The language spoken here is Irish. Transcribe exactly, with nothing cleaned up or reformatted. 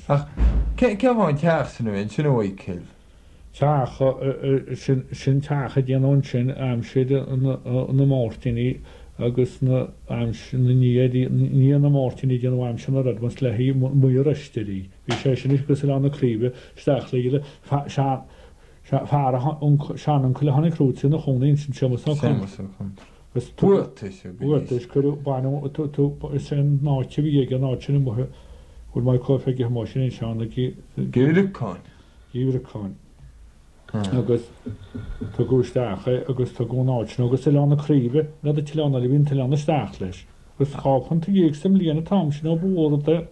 Ach ce bháin teach san bhain sin bhhaicil. Teacha sin teacha déanón sin am siad na mórtaí agus na ní na mórtaí déanú am sin rud mas le hí mu reisteí. Bhí sé sin is go le na críbe steach le sean an chuile hána chrútaí na chonaín sin se Bhuatas chuú bainú sin náte bhí ag an náitina muthe bhfuil mai cofa go má sin seánna Géireáin Díhraáin. agus tá gúisteacha agus tá gún áitina agus i lena críbe na a tiánna le bhíon talánna steach leis. Gus cháchan tá dhéag sem líana tam sin ó bhórda